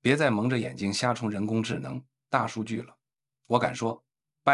别再蒙着眼睛瞎冲人工智能、大数据了。我敢说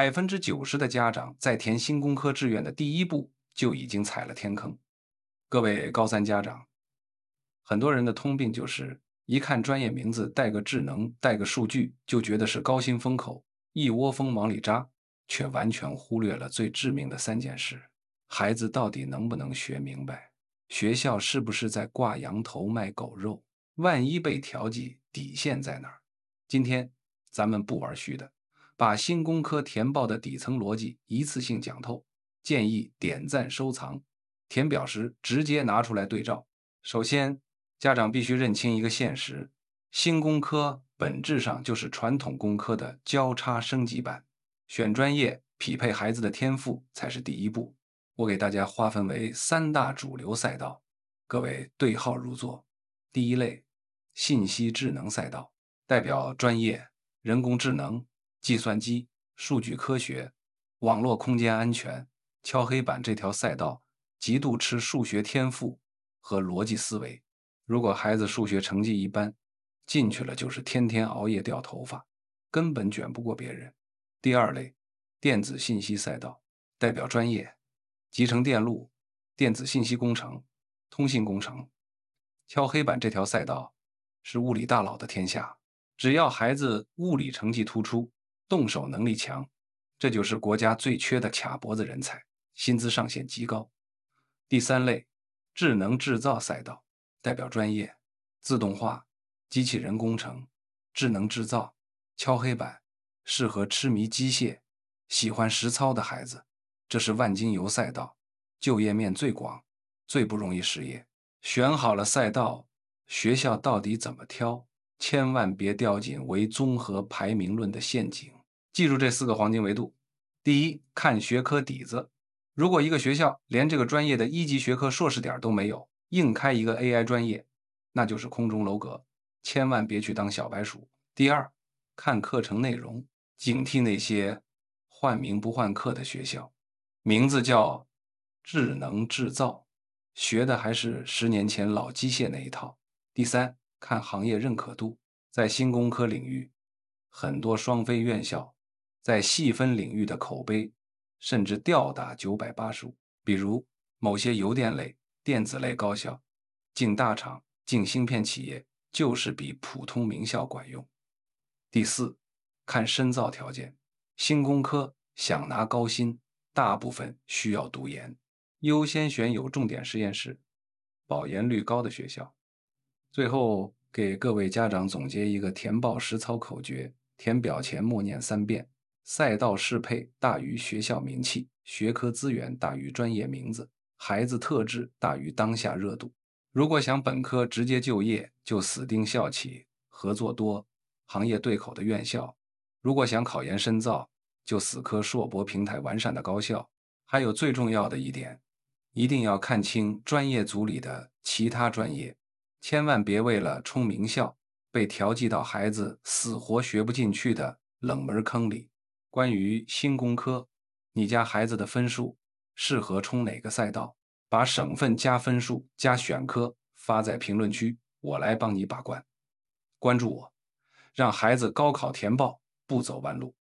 ，90%的家长在填新工科志愿的第一步就已经踩了天坑。各位高三家长，很多人的通病就是一看专业名字带个智能、带个数据，就觉得是高薪风口，一窝蜂往里扎，却完全忽略了最致命的3件事：孩子到底能不能学明白？学校是不是在挂羊头卖狗肉？万一被调剂，底线在哪儿？今天咱们不玩虚的，把新工科填报的底层逻辑一次性讲透，建议点赞收藏，填表时直接拿出来对照。首先，家长必须认清一个现实：新工科本质上就是传统工科的交叉升级版，选专业匹配孩子的天赋才是第一步。我给大家划分为3大主流赛道，各位对号入座。第一类，信息智能赛道，代表专业人工智能、计算机、数据科学、网络空间安全、敲黑板这条赛道，极度吃数学天赋和逻辑思维。如果孩子数学成绩一般，进去了就是天天熬夜掉头发，根本卷不过别人。第二类，电子信息赛道，代表专业集成电路、电子信息工程、通信工程。敲黑板这条赛道是物理大佬的天下，只要孩子物理成绩突出，动手能力强，这就是国家最缺的卡脖子人才，薪资上限极高。第三类，智能制造赛道，代表专业自动化、机器人工程、智能制造、敲黑板，适合痴迷机械、喜欢实操的孩子。这是万金油赛道，就业面最广，最不容易失业。选好了赛道，学校到底怎么挑？千万别掉进唯综合排名论的陷阱。记住这4个黄金维度：第一，看学科底子。如果一个学校连这个专业的1级学科硕士点都没有，硬开一个 AI 专业，那就是空中楼阁，千万别去当小白鼠。第二，看课程内容，警惕那些换名不换课的学校，名字叫智能制造，学的还是10年前老机械那一套。第三，看行业认可度，在新工科领域，很多双非院校在细分领域的口碑甚至吊打985，比如某些邮电类、电子类高校，进大厂、进芯片企业就是比普通名校管用。第四，看深造条件，新工科想拿高薪，大部分需要读研，优先选有重点实验室、保研率高的学校。最后给各位家长总结一个填报实操口诀：填表前默念3遍，赛道适配大于学校名气，学科资源大于专业名字，孩子特质大于当下热度。如果想本科直接就业，就死盯校企，合作多，行业对口的院校；如果想考研深造，就死磕硕博平台完善的高校。还有最重要的一点，一定要看清专业组里的其他专业，千万别为了冲名校，被调剂到孩子死活学不进去的冷门坑里。关于新工科，你家孩子的分数适合冲哪个赛道？把省份加分数加选科发在评论区，我来帮你把关。关注我，让孩子高考填报不走弯路。